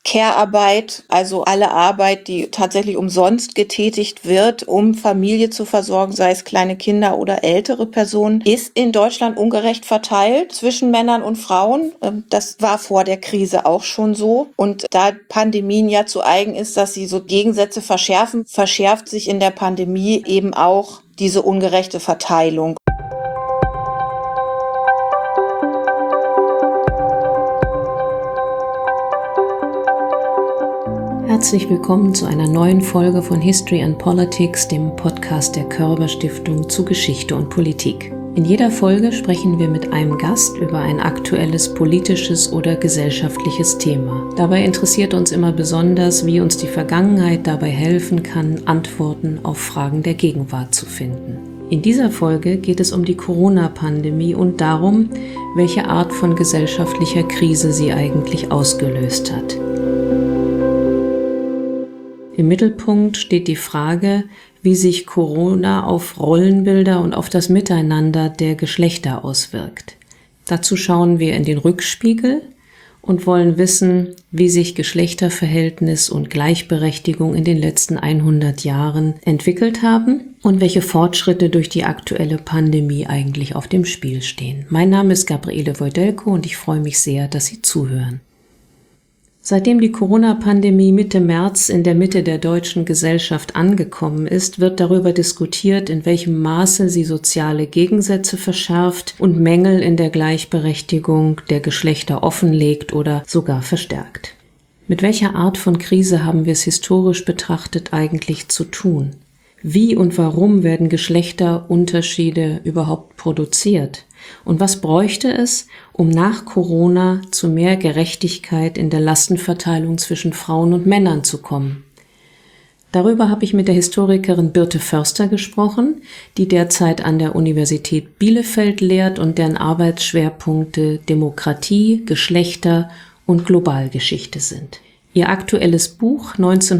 Care-Arbeit, also alle Arbeit, die tatsächlich umsonst getätigt wird, um Familie zu versorgen, sei es kleine Kinder oder ältere Personen, ist in Deutschland ungerecht verteilt zwischen Männern und Frauen. Das war vor der Krise auch schon so. Und da Pandemien ja zu eigen ist, dass sie so Gegensätze verschärfen, verschärft sich in der Pandemie eben auch diese ungerechte Verteilung. Herzlich willkommen zu einer neuen Folge von History and Politics, dem Podcast der Körber Stiftung zu Geschichte und Politik. In jeder Folge sprechen wir mit einem Gast über ein aktuelles politisches oder gesellschaftliches Thema. Dabei interessiert uns immer besonders, wie uns die Vergangenheit dabei helfen kann, Antworten auf Fragen der Gegenwart zu finden. In dieser Folge geht es um die Corona-Pandemie und darum, welche Art von gesellschaftlicher Krise sie eigentlich ausgelöst hat. Im Mittelpunkt steht die Frage, wie sich Corona auf Rollenbilder und auf das Miteinander der Geschlechter auswirkt. Dazu schauen wir in den Rückspiegel und wollen wissen, wie sich Geschlechterverhältnis und Gleichberechtigung in den letzten 100 Jahren entwickelt haben und welche Fortschritte durch die aktuelle Pandemie eigentlich auf dem Spiel stehen. Mein Name ist Gabriele Wojdelko und ich freue mich sehr, dass Sie zuhören. Seitdem die Corona-Pandemie Mitte März in der Mitte der deutschen Gesellschaft angekommen ist, wird darüber diskutiert, in welchem Maße sie soziale Gegensätze verschärft und Mängel in der Gleichberechtigung der Geschlechter offenlegt oder sogar verstärkt. Mit welcher Art von Krise haben wir es historisch betrachtet eigentlich zu tun? Wie und warum werden Geschlechterunterschiede überhaupt produziert? Und was bräuchte es, um nach Corona zu mehr Gerechtigkeit in der Lastenverteilung zwischen Frauen und Männern zu kommen? Darüber habe ich mit der Historikerin Birte Förster gesprochen, die derzeit an der Universität Bielefeld lehrt und deren Arbeitsschwerpunkte Demokratie, Geschlechter und Globalgeschichte sind. Ihr aktuelles Buch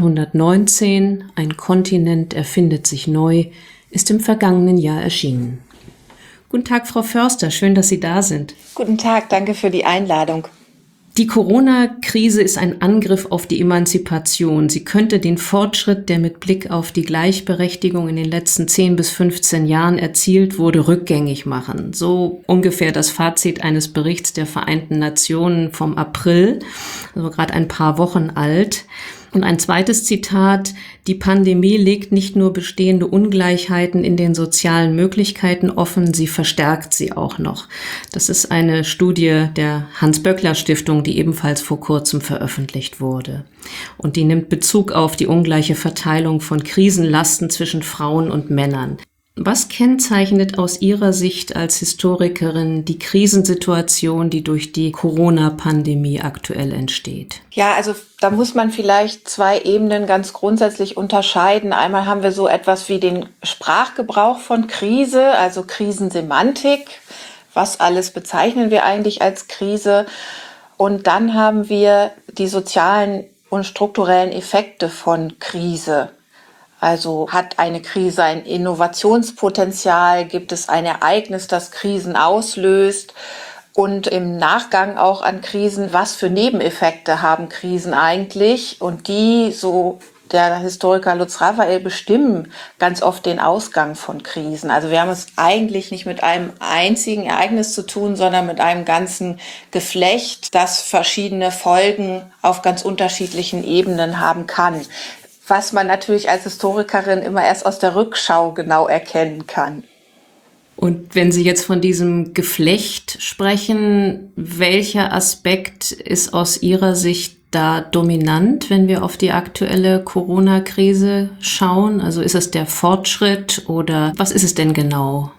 1919, Ein Kontinent erfindet sich neu, ist im vergangenen Jahr erschienen. Guten Tag, Frau Förster, schön, dass Sie da sind. Guten Tag, danke für die Einladung. Die Corona-Krise ist ein Angriff auf die Emanzipation. Sie könnte den Fortschritt, der mit Blick auf die Gleichberechtigung in den letzten 10 bis 15 Jahren erzielt wurde, rückgängig machen. So ungefähr das Fazit eines Berichts der Vereinten Nationen vom April, also gerade ein paar Wochen alt. Und ein zweites Zitat: Die Pandemie legt nicht nur bestehende Ungleichheiten in den sozialen Möglichkeiten offen, sie verstärkt sie auch noch. Das ist eine Studie der Hans-Böckler-Stiftung, die ebenfalls vor kurzem veröffentlicht wurde. Und die nimmt Bezug auf die ungleiche Verteilung von Krisenlasten zwischen Frauen und Männern. Was kennzeichnet aus Ihrer Sicht als Historikerin die Krisensituation, die durch die Corona-Pandemie aktuell entsteht? Ja, also da muss man vielleicht 2 Ebenen ganz grundsätzlich unterscheiden. Einmal haben wir so etwas wie den Sprachgebrauch von Krise, also Krisensemantik. Was alles bezeichnen wir eigentlich als Krise? Und dann haben wir die sozialen und strukturellen Effekte von Krise. Also hat eine Krise ein Innovationspotenzial, gibt es ein Ereignis, das Krisen auslöst und im Nachgang auch an Krisen, was für Nebeneffekte haben Krisen eigentlich? Und die, so der Historiker Lutz Raphael, bestimmen ganz oft den Ausgang von Krisen. Also wir haben es eigentlich nicht mit einem einzigen Ereignis zu tun, sondern mit einem ganzen Geflecht, das verschiedene Folgen auf ganz unterschiedlichen Ebenen haben kann. Was man natürlich als Historikerin immer erst aus der Rückschau genau erkennen kann. Und wenn Sie jetzt von diesem Geflecht sprechen, welcher Aspekt ist aus Ihrer Sicht da dominant, wenn wir auf die aktuelle Corona-Krise schauen? Also ist es der Fortschritt oder was ist es denn genau?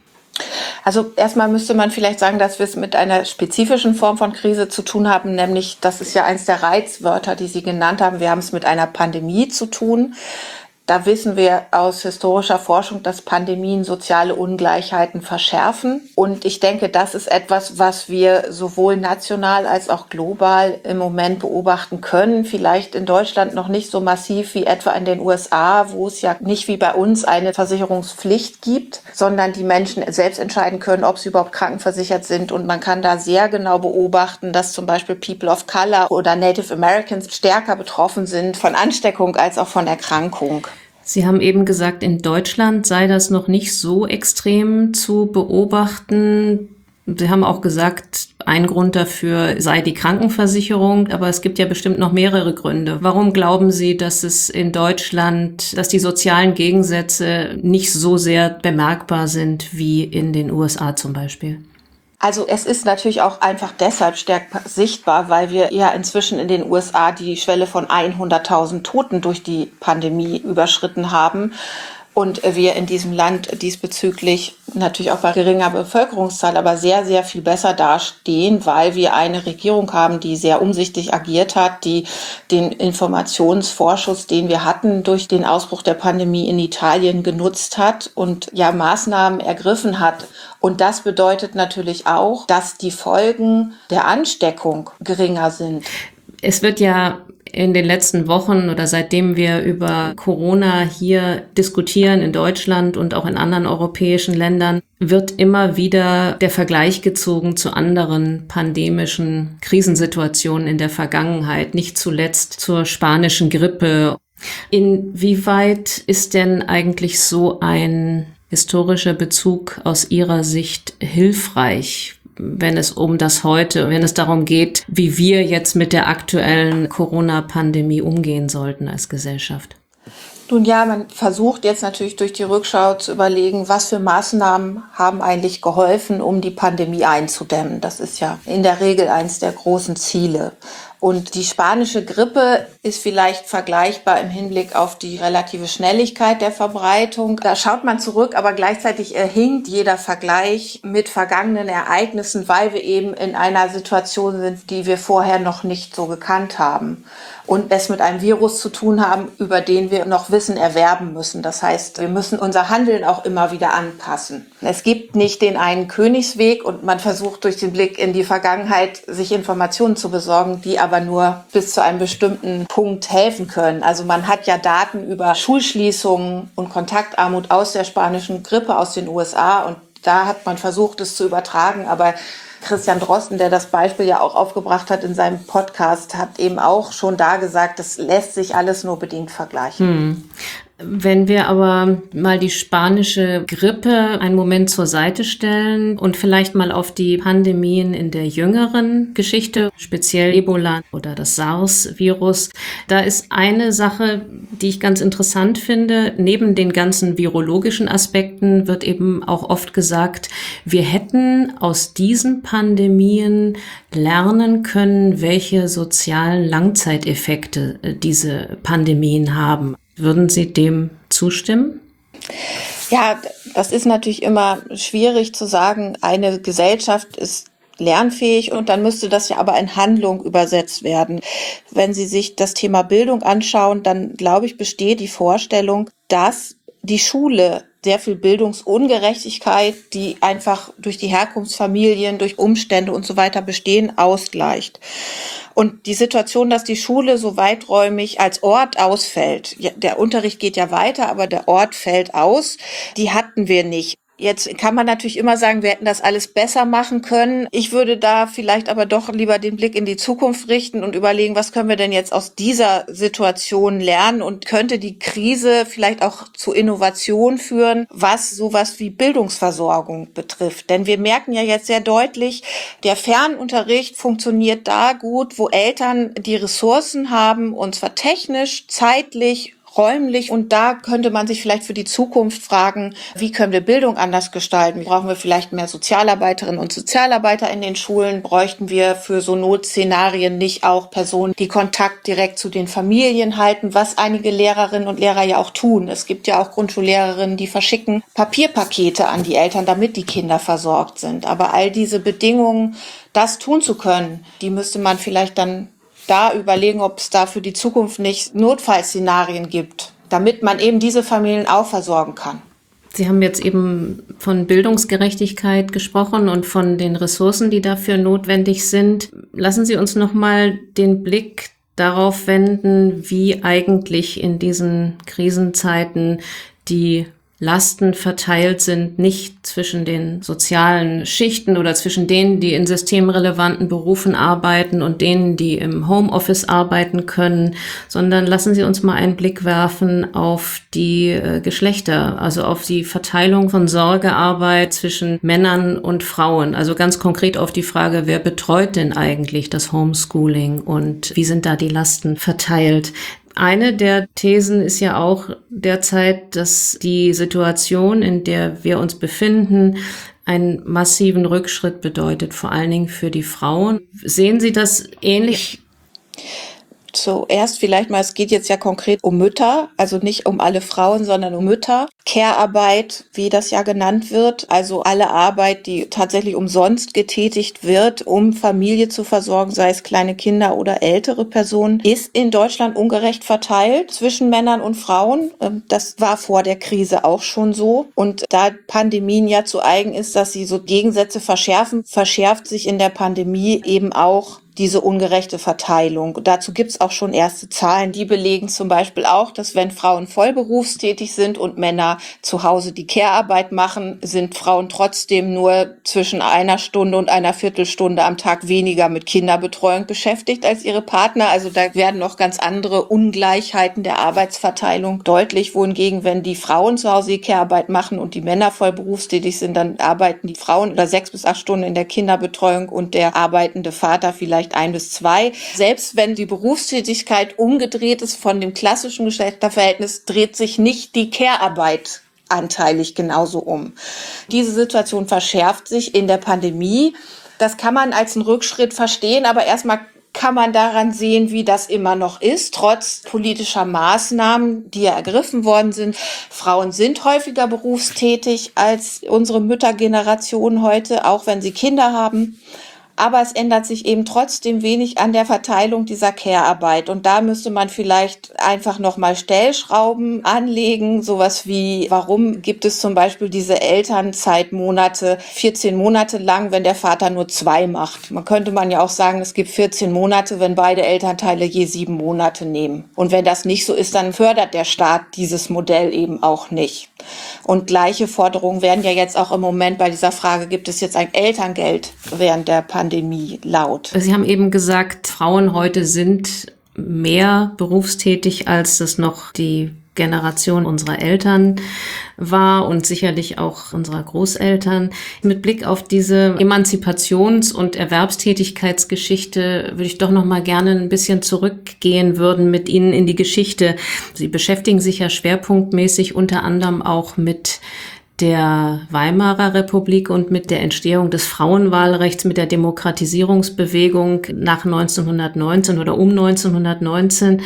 Also erstmal müsste man vielleicht sagen, dass wir es mit einer spezifischen Form von Krise zu tun haben, nämlich, das ist ja eins der Reizwörter, die Sie genannt haben, wir haben es mit einer Pandemie zu tun. Da wissen wir aus historischer Forschung, dass Pandemien soziale Ungleichheiten verschärfen. Und ich denke, das ist etwas, was wir sowohl national als auch global im Moment beobachten können. Vielleicht in Deutschland noch nicht so massiv wie etwa in den USA, wo es ja nicht wie bei uns eine Versicherungspflicht gibt, sondern die Menschen selbst entscheiden können, ob sie überhaupt krankenversichert sind. Und man kann da sehr genau beobachten, dass zum Beispiel People of Color oder Native Americans stärker betroffen sind von Ansteckung als auch von Erkrankung. Sie haben eben gesagt, in Deutschland sei das noch nicht so extrem zu beobachten. Sie haben auch gesagt, ein Grund dafür sei die Krankenversicherung, aber es gibt ja bestimmt noch mehrere Gründe. Warum glauben Sie, dass es in Deutschland, dass die sozialen Gegensätze nicht so sehr bemerkbar sind wie in den USA zum Beispiel? Also es ist natürlich auch einfach deshalb stärker sichtbar, weil wir ja inzwischen in den USA die Schwelle von 100.000 Toten durch die Pandemie überschritten haben. Und wir in diesem Land diesbezüglich natürlich auch bei geringer Bevölkerungszahl, aber sehr, sehr viel besser dastehen, weil wir eine Regierung haben, die sehr umsichtig agiert hat, die den Informationsvorschuss, den wir hatten durch den Ausbruch der Pandemie in Italien genutzt hat und ja Maßnahmen ergriffen hat. Und das bedeutet natürlich auch, dass die Folgen der Ansteckung geringer sind. Es wird ja in den letzten Wochen oder seitdem wir über Corona hier diskutieren in Deutschland und auch in anderen europäischen Ländern, wird immer wieder der Vergleich gezogen zu anderen pandemischen Krisensituationen in der Vergangenheit, nicht zuletzt zur spanischen Grippe. Inwieweit ist denn eigentlich so ein historischer Bezug aus Ihrer Sicht hilfreich, wenn es um das Heute, wenn es darum geht, wie wir jetzt mit der aktuellen Corona-Pandemie umgehen sollten als Gesellschaft? Nun ja, man versucht jetzt natürlich durch die Rückschau zu überlegen, was für Maßnahmen haben eigentlich geholfen, um die Pandemie einzudämmen. Das ist ja in der Regel eines der großen Ziele. Und die spanische Grippe ist vielleicht vergleichbar im Hinblick auf die relative Schnelligkeit der Verbreitung. Da schaut man zurück, aber gleichzeitig hinkt jeder Vergleich mit vergangenen Ereignissen, weil wir eben in einer Situation sind, die wir vorher noch nicht so gekannt haben. Und es mit einem Virus zu tun haben, über den wir noch Wissen erwerben müssen. Das heißt, wir müssen unser Handeln auch immer wieder anpassen. Es gibt nicht den einen Königsweg und man versucht durch den Blick in die Vergangenheit, sich Informationen zu besorgen, die aber nur bis zu einem bestimmten Punkt helfen können. Also man hat ja Daten über Schulschließungen und Kontaktarmut aus der spanischen Grippe aus den USA und da hat man versucht, es zu übertragen, aber Christian Drosten, der das Beispiel ja auch aufgebracht hat in seinem Podcast, hat eben auch schon da gesagt, das lässt sich alles nur bedingt vergleichen. Wenn wir aber mal die spanische Grippe einen Moment zur Seite stellen und vielleicht mal auf die Pandemien in der jüngeren Geschichte, speziell Ebola oder das SARS-Virus, da ist eine Sache, die ich ganz interessant finde. Neben den ganzen virologischen Aspekten wird eben auch oft gesagt, wir hätten aus diesen Pandemien lernen können, welche sozialen Langzeiteffekte diese Pandemien haben. Würden Sie dem zustimmen? Ja, das ist natürlich immer schwierig zu sagen, eine Gesellschaft ist lernfähig und dann müsste das ja aber in Handlung übersetzt werden. Wenn Sie sich das Thema Bildung anschauen, dann glaube ich, besteht die Vorstellung, dass die Schule sehr viel Bildungsungerechtigkeit, die einfach durch die Herkunftsfamilien, durch Umstände und so weiter bestehen, ausgleicht. Und die Situation, dass die Schule so weiträumig als Ort ausfällt, ja, der Unterricht geht ja weiter, aber der Ort fällt aus, die hatten wir nicht. Jetzt kann man natürlich immer sagen, wir hätten das alles besser machen können. Ich würde da vielleicht aber doch lieber den Blick in die Zukunft richten und überlegen, was können wir denn jetzt aus dieser Situation lernen und könnte die Krise vielleicht auch zu Innovation führen, was sowas wie Bildungsversorgung betrifft. Denn wir merken ja jetzt sehr deutlich, der Fernunterricht funktioniert da gut, wo Eltern die Ressourcen haben, und zwar technisch, zeitlich, räumlich, und da könnte man sich vielleicht für die Zukunft fragen, wie können wir Bildung anders gestalten? Brauchen wir vielleicht mehr Sozialarbeiterinnen und Sozialarbeiter in den Schulen? Bräuchten wir für so Notszenarien nicht auch Personen, die Kontakt direkt zu den Familien halten, was einige Lehrerinnen und Lehrer ja auch tun? Es gibt ja auch Grundschullehrerinnen, die verschicken Papierpakete an die Eltern, damit die Kinder versorgt sind. Aber all diese Bedingungen, das tun zu können, die müsste man vielleicht dann da überlegen, ob es da für die Zukunft nicht Notfallszenarien gibt. damit man eben diese Familien auch versorgen kann. Sie haben jetzt eben von Bildungsgerechtigkeit gesprochen und von den Ressourcen, die dafür notwendig sind. Lassen Sie uns noch mal den Blick darauf wenden, wie eigentlich in diesen Krisenzeiten die Lasten verteilt sind, nicht zwischen den sozialen Schichten oder zwischen denen, die in systemrelevanten Berufen arbeiten und denen, die im Homeoffice arbeiten können, sondern lassen Sie uns mal einen Blick werfen auf die Geschlechter, also auf die Verteilung von Sorgearbeit zwischen Männern und Frauen. Also ganz konkret auf die Frage, wer betreut denn eigentlich das Homeschooling und wie sind da die Lasten verteilt? Eine der Thesen ist ja auch derzeit, dass die Situation, in der wir uns befinden, einen massiven Rückschritt bedeutet, vor allen Dingen für die Frauen. Sehen Sie das ähnlich? Zuerst vielleicht mal, es geht jetzt ja konkret um Mütter, also nicht um alle Frauen, sondern um Mütter. Care-Arbeit, wie das ja genannt wird, also alle Arbeit, die tatsächlich umsonst getätigt wird, um Familie zu versorgen, sei es kleine Kinder oder ältere Personen, ist in Deutschland ungerecht verteilt zwischen Männern und Frauen. Das war vor der Krise auch schon so. Und da Pandemien ja zu eigen ist, dass sie so Gegensätze verschärfen, verschärft sich in der Pandemie eben auch diese ungerechte Verteilung. Dazu gibt's auch schon erste Zahlen, die belegen zum Beispiel auch, dass wenn Frauen vollberufstätig sind und Männer zu Hause die Care-Arbeit machen, sind Frauen trotzdem nur zwischen 1 Stunde und 1/4 Stunde am Tag weniger mit Kinderbetreuung beschäftigt als ihre Partner. Also da werden noch ganz andere Ungleichheiten der Arbeitsverteilung deutlich, wohingegen, wenn die Frauen zu Hause die Care-Arbeit machen und die Männer vollberufstätig sind, dann arbeiten die Frauen oder 6 bis 8 Stunden in der Kinderbetreuung und der arbeitende Vater vielleicht 1 bis 2. Selbst wenn die Berufstätigkeit umgedreht ist von dem klassischen Geschlechterverhältnis, dreht sich nicht die Care-Arbeit anteilig genauso um. Diese Situation verschärft sich in der Pandemie. Das kann man als einen Rückschritt verstehen, aber erstmal kann man daran sehen, wie das immer noch ist, trotz politischer Maßnahmen, die ja ergriffen worden sind. Frauen sind häufiger berufstätig als unsere Müttergeneration heute, auch wenn sie Kinder haben. Aber es ändert sich eben trotzdem wenig an der Verteilung dieser Care-Arbeit. Und da müsste man vielleicht einfach nochmal Stellschrauben anlegen. Sowas wie, warum gibt es zum Beispiel diese Elternzeitmonate 14 Monate lang, wenn der Vater nur 2 macht? Könnte man ja auch sagen, es gibt 14 Monate, wenn beide Elternteile je 7 Monate nehmen. Und wenn das nicht so ist, dann fördert der Staat dieses Modell eben auch nicht. Und gleiche Forderungen werden ja jetzt auch im Moment bei dieser Frage, gibt es jetzt ein Elterngeld während der Pandemie laut. Sie haben eben gesagt, Frauen heute sind mehr berufstätig, als das noch die Generation unserer Eltern war und sicherlich auch unserer Großeltern. Mit Blick auf diese Emanzipations- und Erwerbstätigkeitsgeschichte würde ich doch noch mal gerne ein bisschen zurückgehen würden mit Ihnen in die Geschichte. Sie beschäftigen sich ja schwerpunktmäßig unter anderem auch mit der Weimarer Republik und mit der Entstehung des Frauenwahlrechts, mit der Demokratisierungsbewegung nach 1919 oder um 1919.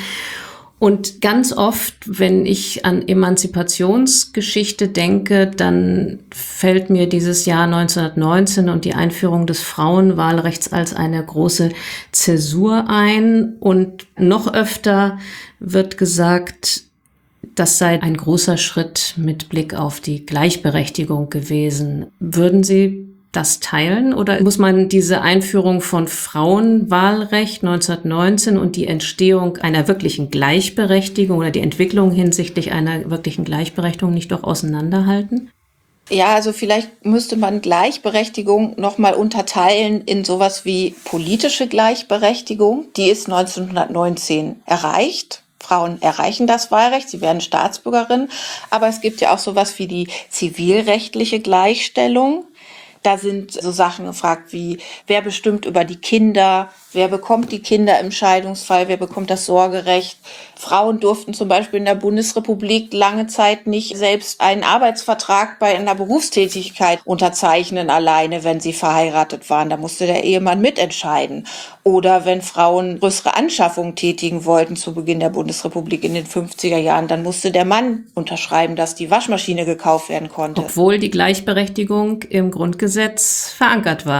Und ganz oft, wenn ich an Emanzipationsgeschichte denke, dann fällt mir dieses Jahr 1919 und die Einführung des Frauenwahlrechts als eine große Zäsur ein. Und noch öfter wird gesagt, das sei ein großer Schritt mit Blick auf die Gleichberechtigung gewesen. Würden Sie das teilen oder muss man diese Einführung von Frauenwahlrecht 1919 und die Entstehung einer wirklichen Gleichberechtigung oder die Entwicklung hinsichtlich einer wirklichen Gleichberechtigung nicht doch auseinanderhalten? Ja, also vielleicht müsste man Gleichberechtigung nochmal unterteilen in sowas wie politische Gleichberechtigung. Die ist 1919 erreicht. Frauen erreichen das Wahlrecht, sie werden Staatsbürgerin. Aber es gibt ja auch sowas wie die zivilrechtliche Gleichstellung. Da sind so Sachen gefragt wie, wer bestimmt über die Kinder, wer bekommt die Kinder im Scheidungsfall, wer bekommt das Sorgerecht. Frauen durften zum Beispiel in der Bundesrepublik lange Zeit nicht selbst einen Arbeitsvertrag bei einer Berufstätigkeit unterzeichnen, alleine, wenn sie verheiratet waren. Da musste der Ehemann mitentscheiden. Oder wenn Frauen größere Anschaffungen tätigen wollten zu Beginn der Bundesrepublik in den 50er Jahren, dann musste der Mann unterschreiben, dass die Waschmaschine gekauft werden konnte. Obwohl die Gleichberechtigung im Grundgesetz verankert war.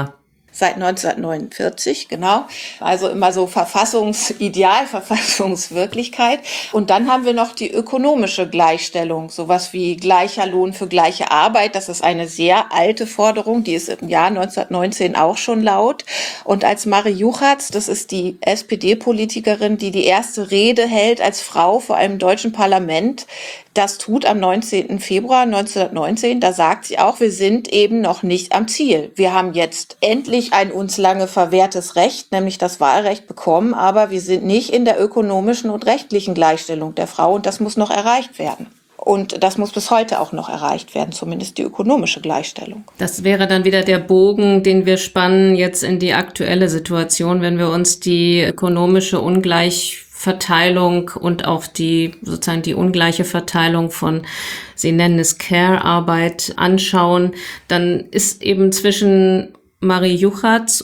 Seit 1949, genau. Also immer so Verfassungsideal, Verfassungswirklichkeit. Und dann haben wir noch die ökonomische Gleichstellung, sowas wie gleicher Lohn für gleiche Arbeit. Das ist eine sehr alte Forderung, die ist im Jahr 1919 auch schon laut. Und als Marie Juchatz, das ist die SPD-Politikerin, die die erste Rede hält als Frau vor einem deutschen Parlament, das tut am 19. Februar 1919, da sagt sie auch, wir sind eben noch nicht am Ziel. Wir haben jetzt endlich ein uns lange verwehrtes Recht, nämlich das Wahlrecht bekommen, aber wir sind nicht in der ökonomischen und rechtlichen Gleichstellung der Frau und das muss noch erreicht werden. Und das muss bis heute auch noch erreicht werden, zumindest die ökonomische Gleichstellung. Das wäre dann wieder der Bogen, den wir spannen jetzt in die aktuelle Situation, wenn wir uns die ökonomische Ungleichverteilung und auch die sozusagen die ungleiche Verteilung von, Sie nennen es Care-Arbeit, anschauen, dann ist eben zwischen Marie Juchatz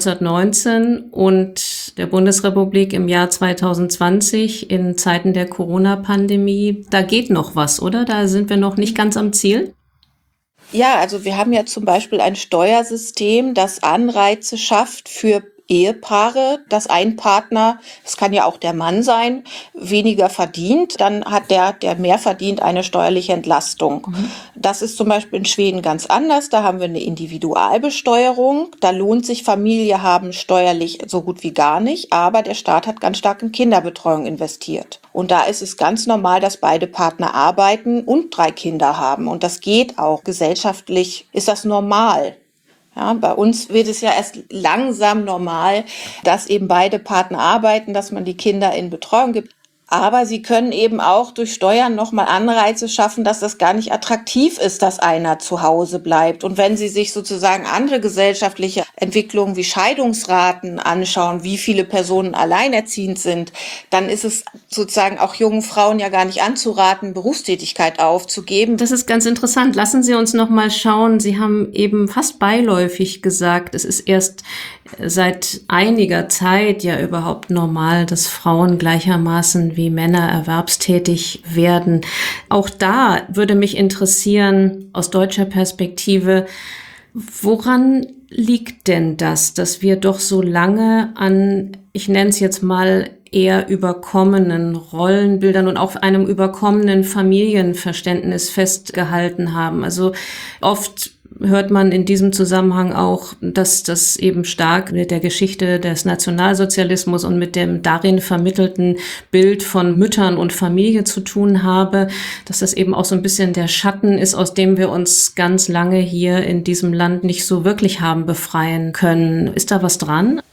1919 und der Bundesrepublik im Jahr 2020 in Zeiten der Corona-Pandemie, da geht noch was, oder? Da sind wir noch nicht ganz am Ziel? Ja, also wir haben ja zum Beispiel ein Steuersystem, das Anreize schafft für Ehepaare, dass ein Partner, es kann ja auch der Mann sein, weniger verdient, dann hat der mehr verdient, eine steuerliche Entlastung. Das ist zum Beispiel in Schweden ganz anders. Da haben wir eine Individualbesteuerung. Da lohnt sich Familie haben steuerlich so gut wie gar nicht, aber der Staat hat ganz stark in Kinderbetreuung investiert. Und da ist es ganz normal, dass beide Partner arbeiten und 3 Kinder haben. Und das geht auch. Gesellschaftlich ist das normal. Ja, bei uns wird es ja erst langsam normal, dass eben beide Partner arbeiten, dass man die Kinder in Betreuung gibt. Aber sie können eben auch durch Steuern nochmal Anreize schaffen, dass das gar nicht attraktiv ist, dass einer zu Hause bleibt. Und wenn Sie sich sozusagen andere gesellschaftliche Entwicklungen wie Scheidungsraten anschauen, wie viele Personen alleinerziehend sind, dann ist es sozusagen auch jungen Frauen ja gar nicht anzuraten, Berufstätigkeit aufzugeben. Das ist ganz interessant. Lassen Sie uns noch mal schauen. Sie haben eben fast beiläufig gesagt, es ist erst seit einiger Zeit ja überhaupt normal, dass Frauen gleichermaßen wie Männer erwerbstätig werden. Auch da würde mich interessieren, aus deutscher Perspektive, woran liegt denn das, dass wir doch so lange an, ich nenne es jetzt mal, eher überkommenen Rollenbildern und auch einem überkommenen Familienverständnis festgehalten haben? Also oft hört man in diesem Zusammenhang auch, dass das eben stark mit der Geschichte des Nationalsozialismus und mit dem darin vermittelten Bild von Müttern und Familie zu tun habe, dass das eben auch so ein bisschen der Schatten ist, aus dem wir uns ganz lange hier in diesem Land nicht so wirklich haben befreien können. Ist da was dran?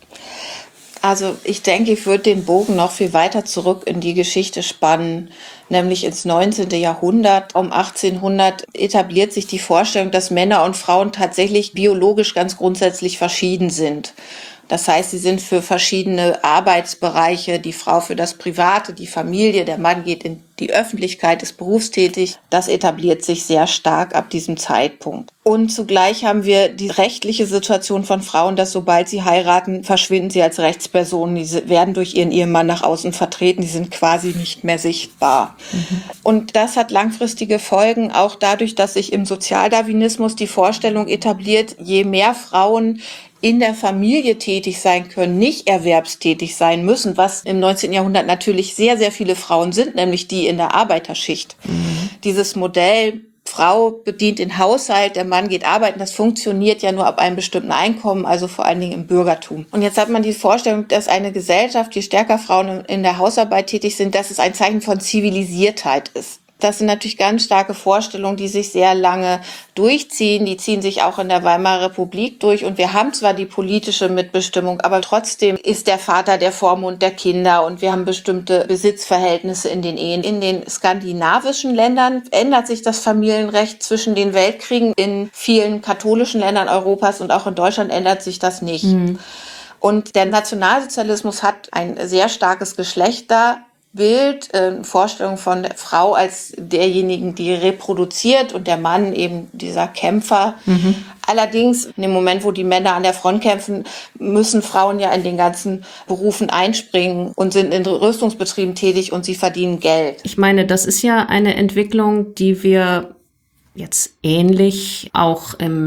Also ich denke, ich würde den Bogen noch viel weiter zurück in die Geschichte spannen, nämlich ins 19. Jahrhundert. Um 1800 etabliert sich die Vorstellung, dass Männer und Frauen tatsächlich biologisch ganz grundsätzlich verschieden sind. Das heißt, sie sind für verschiedene Arbeitsbereiche, die Frau für das Private, die Familie, der Mann geht in die Öffentlichkeit, ist berufstätig. Das etabliert sich sehr stark ab diesem Zeitpunkt. Und zugleich haben wir die rechtliche Situation von Frauen, dass sobald sie heiraten, verschwinden sie als Rechtspersonen. Die werden durch ihren Ehemann nach außen vertreten, die sind quasi nicht mehr sichtbar. Und das hat langfristige Folgen, auch dadurch, dass sich im Sozialdarwinismus die Vorstellung etabliert, je mehr Frauen in der Familie tätig sein können, nicht erwerbstätig sein müssen, was im 19. Jahrhundert natürlich sehr, sehr viele Frauen sind, nämlich die in der Arbeiterschicht. Dieses Modell, Frau bedient den Haushalt, der Mann geht arbeiten, das funktioniert ja nur ab einem bestimmten Einkommen, also vor allen Dingen im Bürgertum. Und jetzt hat man die Vorstellung, dass eine Gesellschaft, je stärker Frauen in der Hausarbeit tätig sind, dass es ein Zeichen von Zivilisiertheit ist. Das sind natürlich ganz starke Vorstellungen, die sich sehr lange durchziehen. Die ziehen sich auch in der Weimarer Republik durch. Und wir haben zwar die politische Mitbestimmung, aber trotzdem ist der Vater der Vormund der Kinder und wir haben bestimmte Besitzverhältnisse in den Ehen. In den skandinavischen Ländern ändert sich das Familienrecht zwischen den Weltkriegen. In vielen katholischen Ländern Europas und auch in Deutschland ändert sich das nicht. Und der Nationalsozialismus hat ein sehr starkes Geschlechterbild, Vorstellung von der Frau als derjenigen, die reproduziert und der Mann eben dieser Kämpfer. Allerdings, in dem Moment, wo die Männer an der Front kämpfen, müssen Frauen ja in den ganzen Berufen einspringen und sind in Rüstungsbetrieben tätig und sie verdienen Geld. Ich meine, das ist ja eine Entwicklung, die wir jetzt ähnlich auch im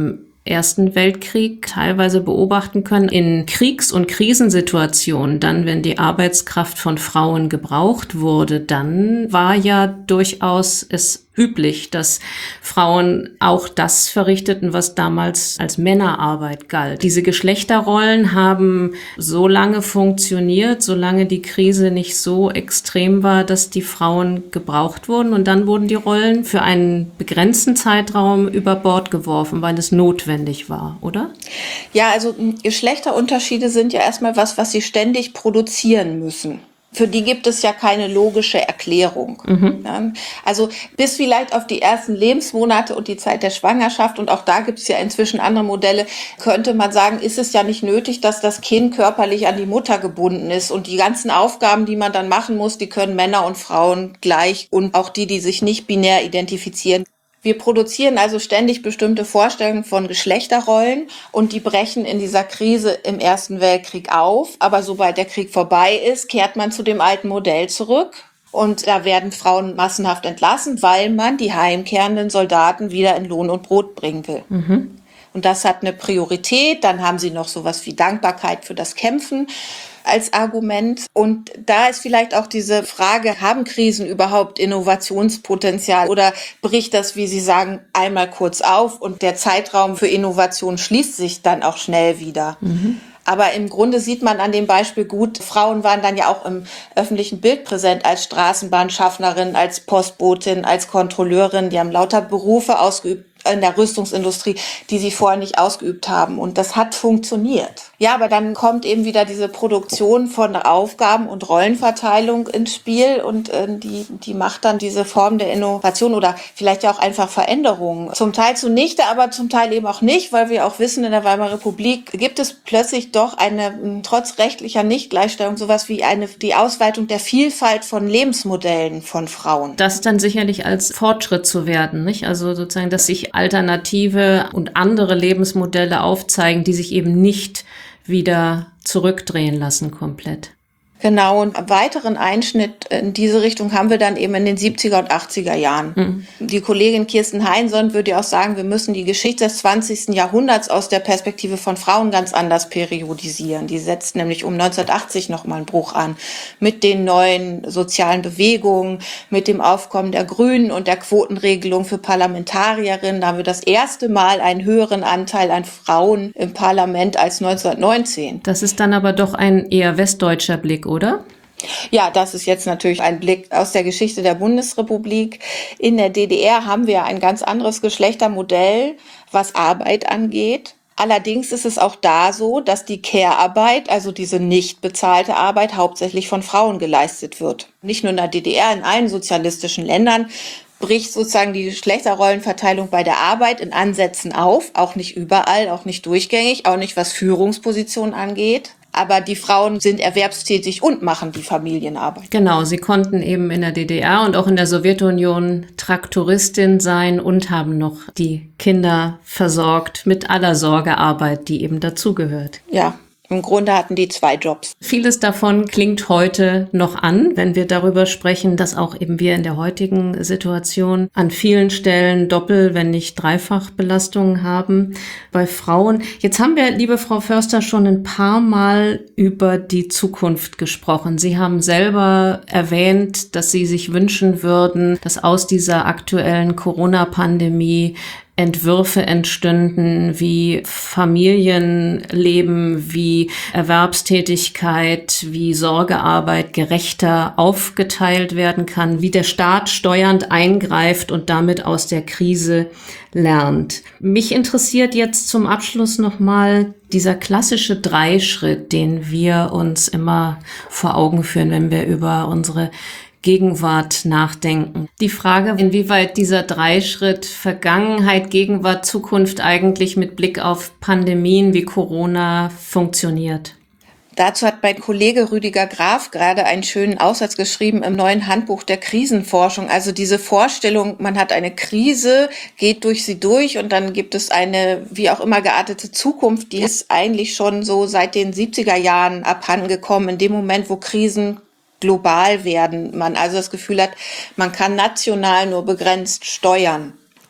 Ersten Weltkrieg teilweise beobachten können. In Kriegs- und Krisensituationen, dann, wenn die Arbeitskraft von Frauen gebraucht wurde, dann war ja durchaus es üblich, dass Frauen auch das verrichteten, was damals als Männerarbeit galt. Diese Geschlechterrollen haben so lange funktioniert, solange die Krise nicht so extrem war, dass die Frauen gebraucht wurden. Und dann wurden die Rollen für einen begrenzten Zeitraum über Bord geworfen, weil es notwendig war, oder? Ja, also Geschlechterunterschiede sind ja erstmal was sie ständig produzieren müssen. Für die gibt es ja keine logische Erklärung. Ja, also bis vielleicht auf die ersten Lebensmonate und die Zeit der Schwangerschaft, und auch da gibt es ja inzwischen andere Modelle, könnte man sagen, ist es ja nicht nötig, dass das Kind körperlich an die Mutter gebunden ist. Und die ganzen Aufgaben, die man dann machen muss, die können Männer und Frauen gleich, und auch die sich nicht binär identifizieren. Wir produzieren also ständig bestimmte Vorstellungen von Geschlechterrollen, und die brechen in dieser Krise im Ersten Weltkrieg auf. Aber sobald der Krieg vorbei ist, kehrt man zu dem alten Modell zurück. Und da werden Frauen massenhaft entlassen, weil man die heimkehrenden Soldaten wieder in Lohn und Brot bringen will. Und das hat eine Priorität. Dann haben sie noch sowas wie Dankbarkeit für das Kämpfen als Argument. Und da ist vielleicht auch diese Frage, haben Krisen überhaupt Innovationspotenzial, oder bricht das, wie Sie sagen, einmal kurz auf und der Zeitraum für Innovation schließt sich dann auch schnell wieder? Aber im Grunde sieht man an dem Beispiel gut, Frauen waren dann ja auch im öffentlichen Bild präsent als Straßenbahnschaffnerin, als Postbotin, als Kontrolleurin. Die haben lauter Berufe ausgeübt in der Rüstungsindustrie, die sie vorher nicht ausgeübt haben. Und das hat funktioniert. Ja, aber dann kommt eben wieder diese Produktion von Aufgaben und Rollenverteilung ins Spiel, und die macht dann diese Form der Innovation oder vielleicht ja auch einfach Veränderungen. Zum Teil zunichte, aber zum Teil eben auch nicht, weil wir auch wissen, in der Weimarer Republik gibt es plötzlich doch trotz rechtlicher Nichtgleichstellung sowas wie die Ausweitung der Vielfalt von Lebensmodellen von Frauen. Das dann sicherlich als Fortschritt zu werden, nicht? Also sozusagen, dass sich alternative und andere Lebensmodelle aufzeigen, die sich eben nicht wieder zurückdrehen lassen komplett. Genau, und einen weiteren Einschnitt in diese Richtung haben wir dann eben in den 70er und 80er Jahren. Die Kollegin Kirsten Heinsohn würde ja auch sagen, wir müssen die Geschichte des 20. Jahrhunderts aus der Perspektive von Frauen ganz anders periodisieren. Die setzt nämlich um 1980 nochmal einen Bruch an mit den neuen sozialen Bewegungen, mit dem Aufkommen der Grünen und der Quotenregelung für Parlamentarierinnen. Da haben wir das erste Mal einen höheren Anteil an Frauen im Parlament als 1919. Das ist dann aber doch ein eher westdeutscher Blick, oder? Ja, das ist jetzt natürlich ein Blick aus der Geschichte der Bundesrepublik. In der DDR haben wir ein ganz anderes Geschlechtermodell, was Arbeit angeht. Allerdings ist es auch da so, dass die Care-Arbeit, also diese nicht bezahlte Arbeit, hauptsächlich von Frauen geleistet wird. Nicht nur in der DDR, in allen sozialistischen Ländern bricht sozusagen die Geschlechterrollenverteilung bei der Arbeit in Ansätzen auf, auch nicht überall, auch nicht durchgängig, auch nicht was Führungspositionen angeht. Aber die Frauen sind erwerbstätig und machen die Familienarbeit. Genau, sie konnten eben in der DDR und auch in der Sowjetunion Traktoristin sein und haben noch die Kinder versorgt mit aller Sorgearbeit, die eben dazugehört. Ja. Im Grunde hatten die 2 Jobs. Vieles davon klingt heute noch an, wenn wir darüber sprechen, dass auch eben wir in der heutigen Situation an vielen Stellen Doppel-, wenn nicht Dreifachbelastungen haben bei Frauen. Jetzt haben wir, liebe Frau Förster, schon ein paar Mal über die Zukunft gesprochen. Sie haben selber erwähnt, dass Sie sich wünschen würden, dass aus dieser aktuellen Corona-Pandemie Entwürfe entstünden, wie Familienleben, wie Erwerbstätigkeit, wie Sorgearbeit gerechter aufgeteilt werden kann, wie der Staat steuernd eingreift und damit aus der Krise lernt. Mich interessiert jetzt zum Abschluss nochmal dieser klassische Dreischritt, den wir uns immer vor Augen führen, wenn wir über unsere Gegenwart nachdenken. Die Frage, inwieweit dieser Dreischritt Vergangenheit, Gegenwart, Zukunft eigentlich mit Blick auf Pandemien wie Corona funktioniert. Dazu hat mein Kollege Rüdiger Graf gerade einen schönen Aufsatz geschrieben im neuen Handbuch der Krisenforschung. Also diese Vorstellung, man hat eine Krise, geht durch sie durch und dann gibt es eine wie auch immer geartete Zukunft, die ist eigentlich schon so seit den 70er Jahren abhandengekommen, in dem Moment, wo Krisen global werden, man also das Gefühl hat, man kann national nur begrenzt steuern.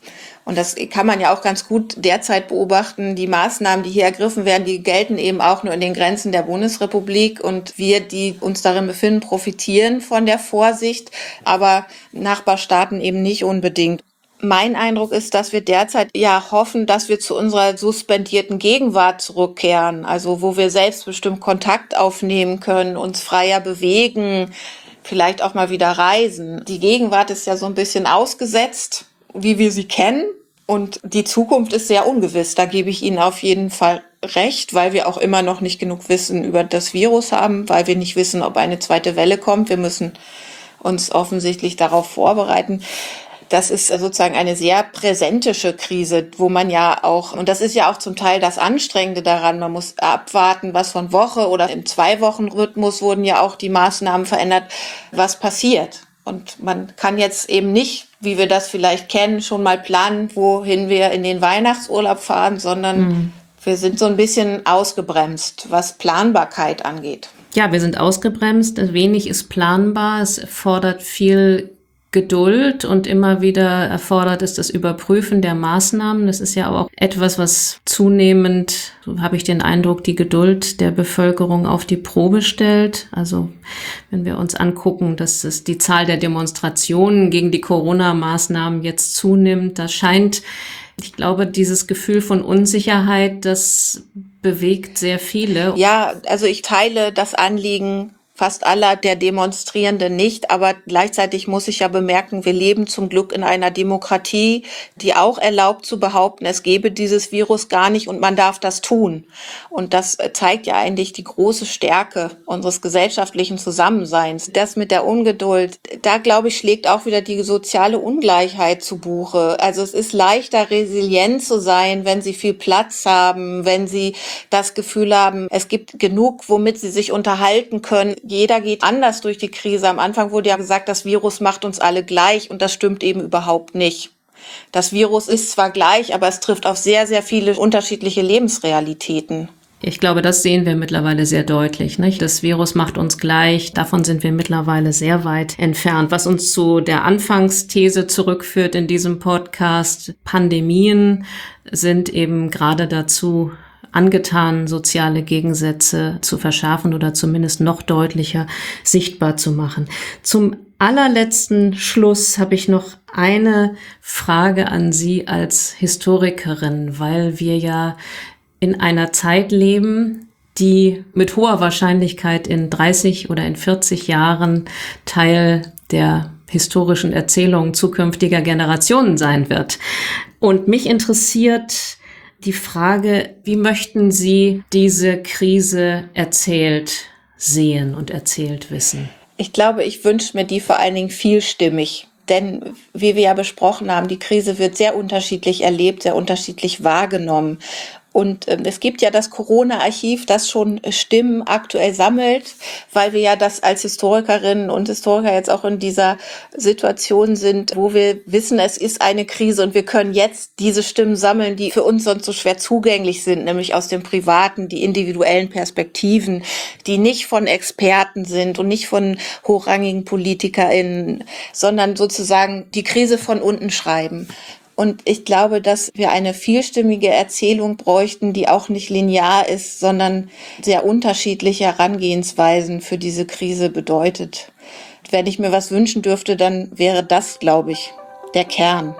Und das kann man ja auch ganz gut derzeit beobachten. Die Maßnahmen, die hier ergriffen werden, die gelten eben auch nur in den Grenzen der Bundesrepublik. Und wir, die uns darin befinden, profitieren von der Vorsicht, aber Nachbarstaaten eben nicht unbedingt. Mein Eindruck ist, dass wir derzeit ja hoffen, dass wir zu unserer suspendierten Gegenwart zurückkehren. Also wo wir selbstbestimmt Kontakt aufnehmen können, uns freier bewegen, vielleicht auch mal wieder reisen. Die Gegenwart ist ja so ein bisschen ausgesetzt, wie wir sie kennen. Und die Zukunft ist sehr ungewiss. Da gebe ich Ihnen auf jeden Fall recht, weil wir auch immer noch nicht genug Wissen über das Virus haben, weil wir nicht wissen, ob eine zweite Welle kommt. Wir müssen uns offensichtlich darauf vorbereiten. Das ist sozusagen eine sehr präsentische Krise, wo man ja auch, und das ist ja auch zum Teil das Anstrengende daran, man muss abwarten, was von Woche oder im 2-Wochen-Rhythmus wurden ja auch die Maßnahmen verändert, was passiert. Und man kann jetzt eben nicht, wie wir das vielleicht kennen, schon mal planen, wohin wir in den Weihnachtsurlaub fahren, sondern wir sind so ein bisschen ausgebremst, was Planbarkeit angeht. Ja, wir sind ausgebremst, wenig ist planbar, es erfordert viel Geduld und immer wieder erfordert es das Überprüfen der Maßnahmen. Das ist ja auch etwas, was zunehmend, so habe ich den Eindruck, die Geduld der Bevölkerung auf die Probe stellt. Also wenn wir uns angucken, dass es die Zahl der Demonstrationen gegen die Corona-Maßnahmen jetzt zunimmt, da scheint, ich glaube, dieses Gefühl von Unsicherheit, das bewegt sehr viele. Ja, also ich teile das Anliegen fast aller der Demonstrierenden nicht, aber gleichzeitig muss ich ja bemerken, wir leben zum Glück in einer Demokratie, die auch erlaubt zu behaupten, es gebe dieses Virus gar nicht und man darf das tun. Und das zeigt ja eigentlich die große Stärke unseres gesellschaftlichen Zusammenseins. Das mit der Ungeduld, da glaube ich, schlägt auch wieder die soziale Ungleichheit zu Buche. Also es ist leichter, resilient zu sein, wenn Sie viel Platz haben, wenn Sie das Gefühl haben, es gibt genug, womit Sie sich unterhalten können. Jeder geht anders durch die Krise. Am Anfang wurde ja gesagt, das Virus macht uns alle gleich und das stimmt eben überhaupt nicht. Das Virus ist zwar gleich, aber es trifft auf sehr, sehr viele unterschiedliche Lebensrealitäten. Ich glaube, das sehen wir mittlerweile sehr deutlich, nicht? Das Virus macht uns gleich. Davon sind wir mittlerweile sehr weit entfernt. Was uns zu der Anfangsthese zurückführt in diesem Podcast: Pandemien sind eben gerade dazu angetan, soziale Gegensätze zu verschärfen oder zumindest noch deutlicher sichtbar zu machen. Zum allerletzten Schluss habe ich noch eine Frage an Sie als Historikerin, weil wir ja in einer Zeit leben, die mit hoher Wahrscheinlichkeit in 30 oder in 40 Jahren Teil der historischen Erzählungen zukünftiger Generationen sein wird. Und mich interessiert die Frage, wie möchten Sie diese Krise erzählt sehen und erzählt wissen? Ich glaube, ich wünsche mir die vor allen Dingen vielstimmig. Denn, wie wir ja besprochen haben, die Krise wird sehr unterschiedlich erlebt, sehr unterschiedlich wahrgenommen. Und es gibt ja das Corona-Archiv, das schon Stimmen aktuell sammelt, weil wir ja das als Historikerinnen und Historiker jetzt auch in dieser Situation sind, wo wir wissen, es ist eine Krise und wir können jetzt diese Stimmen sammeln, die für uns sonst so schwer zugänglich sind, nämlich aus dem Privaten, die individuellen Perspektiven, die nicht von Experten sind und nicht von hochrangigen PolitikerInnen, sondern sozusagen die Krise von unten schreiben. Und ich glaube, dass wir eine vielstimmige Erzählung bräuchten, die auch nicht linear ist, sondern sehr unterschiedliche Herangehensweisen für diese Krise bedeutet. Wenn ich mir was wünschen dürfte, dann wäre das, glaube ich, der Kern.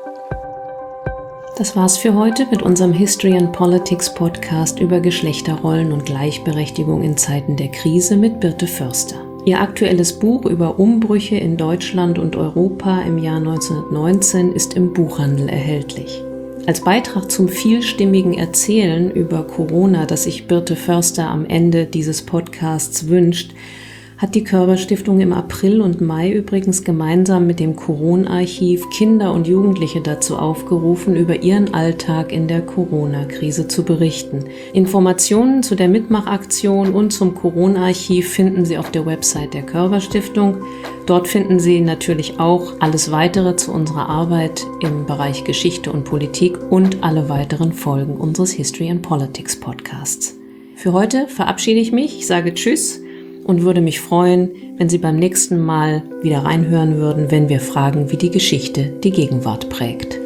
Das war's für heute mit unserem History and Politics Podcast über Geschlechterrollen und Gleichberechtigung in Zeiten der Krise mit Birte Förster. Ihr aktuelles Buch über Umbrüche in Deutschland und Europa im Jahr 1919 ist im Buchhandel erhältlich. Als Beitrag zum vielstimmigen Erzählen über Corona, das sich Birte Förster am Ende dieses Podcasts wünscht, hat die Körber-Stiftung im April und Mai übrigens gemeinsam mit dem Corona-Archiv Kinder und Jugendliche dazu aufgerufen, über ihren Alltag in der Corona-Krise zu berichten. Informationen zu der Mitmachaktion und zum Corona-Archiv finden Sie auf der Website der Körber-Stiftung. Dort finden Sie natürlich auch alles weitere zu unserer Arbeit im Bereich Geschichte und Politik und alle weiteren Folgen unseres History and Politics Podcasts. Für heute verabschiede ich mich, ich sage Tschüss und würde mich freuen, wenn Sie beim nächsten Mal wieder reinhören würden, wenn wir fragen, wie die Geschichte die Gegenwart prägt.